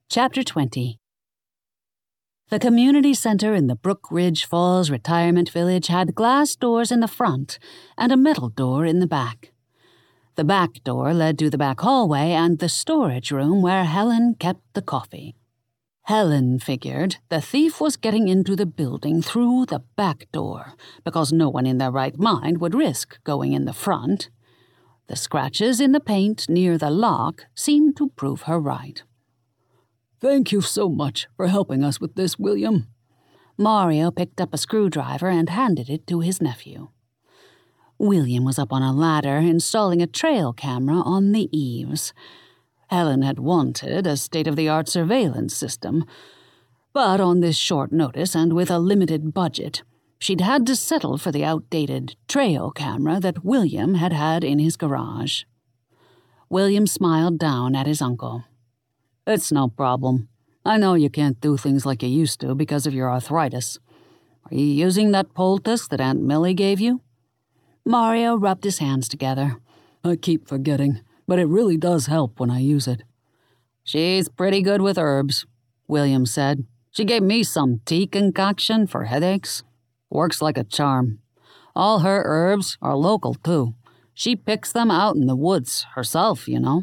Chapter 20. The community center in the Brook Ridge Falls Retirement Village had glass doors in the front and a metal door in the back. The back door led to the back hallway and the storage room where Helen kept the coffee. Helen figured the thief was getting into the building through the back door because no one in their right mind would risk going in the front. The scratches in the paint near the lock seemed to prove her right. "Thank you so much for helping us with this, William." Mario picked up a screwdriver and handed it to his nephew. William was up on a ladder installing a trail camera on the eaves. Helen had wanted a state-of-the-art surveillance system, but on this short notice and with a limited budget, she'd had to settle for the outdated trail camera that William had had in his garage. William smiled down at his uncle. "It's no problem. I know you can't do things like you used to because of your arthritis. Are you using that poultice that Aunt Millie gave you?" Mario rubbed his hands together. "I keep forgetting, but it really does help when I use it." "She's pretty good with herbs," William said. "She gave me some tea concoction for headaches. Works like a charm. All her herbs are local, too. She picks them out in the woods herself, you know.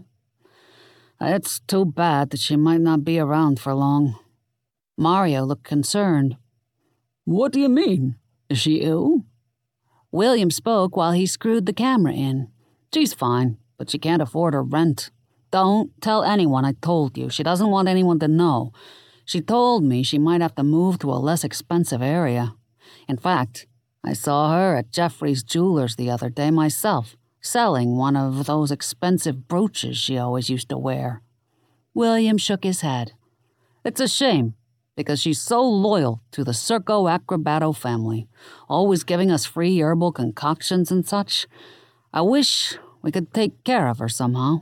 It's too bad that she might not be around for long." Mario looked concerned. "What do you mean? Is she ill?" William spoke while he screwed the camera in. "She's fine, but she can't afford her rent. Don't tell anyone I told you. She doesn't want anyone to know. She told me she might have to move to a less expensive area. In fact, I saw her at Jeffrey's Jewelers the other day myself, selling one of those expensive brooches she always used to wear." William shook his head. "It's a shame, because she's so loyal to the Circo Acrobato family, always giving us free herbal concoctions and such. I wish we could take care of her somehow."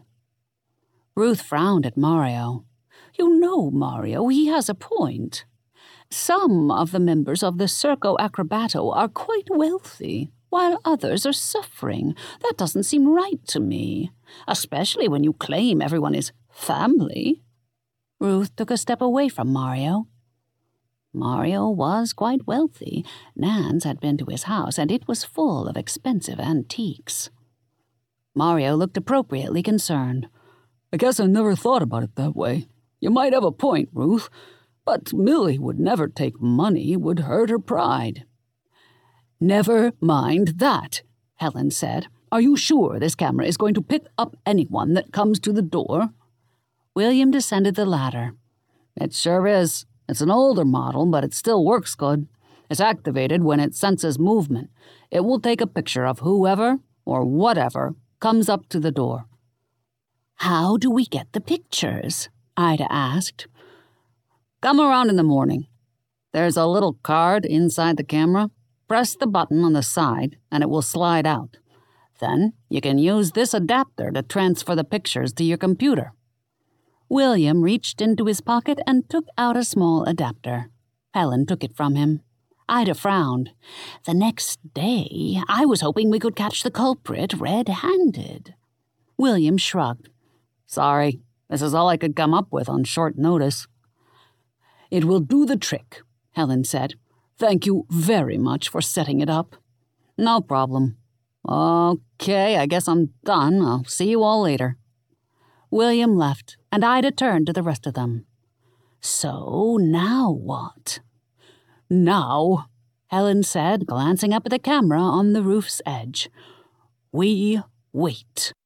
Ruth frowned at Mario. "You know, Mario, he has a point. Some of the members of the Circo Acrobato are quite wealthy, while others are suffering. That doesn't seem right to me, especially when you claim everyone is family." Ruth took a step away from Mario. Mario was quite wealthy. Nans had been to his house, and it was full of expensive antiques. Mario looked appropriately concerned. "I guess I never thought about it that way. You might have a point, Ruth, but Millie would never take money. It would hurt her pride." "Never mind that," Helen said. "Are you sure this camera is going to pick up anyone that comes to the door?" William descended the ladder. "It sure is. It's an older model, but it still works good. It's activated when it senses movement. It will take a picture of whoever or whatever comes up to the door." "How do we get the pictures?" Ida asked. "Come around in the morning. There's a little card inside the camera. Press the button on the side and it will slide out. Then you can use this adapter to transfer the pictures to your computer." William reached into his pocket and took out a small adapter. Helen took it from him. Ida frowned. "The next day, I was hoping we could catch the culprit red-handed." William shrugged. "Sorry, this is all I could come up with on short notice." "It will do the trick," Helen said. "Thank you very much for setting it up." "No problem." "Okay, I guess I'm done. I'll see you all later." William left, and Ida turned to the rest of them. "So now what?" "Now," Helen said, glancing up at the camera on the roof's edge, "we wait."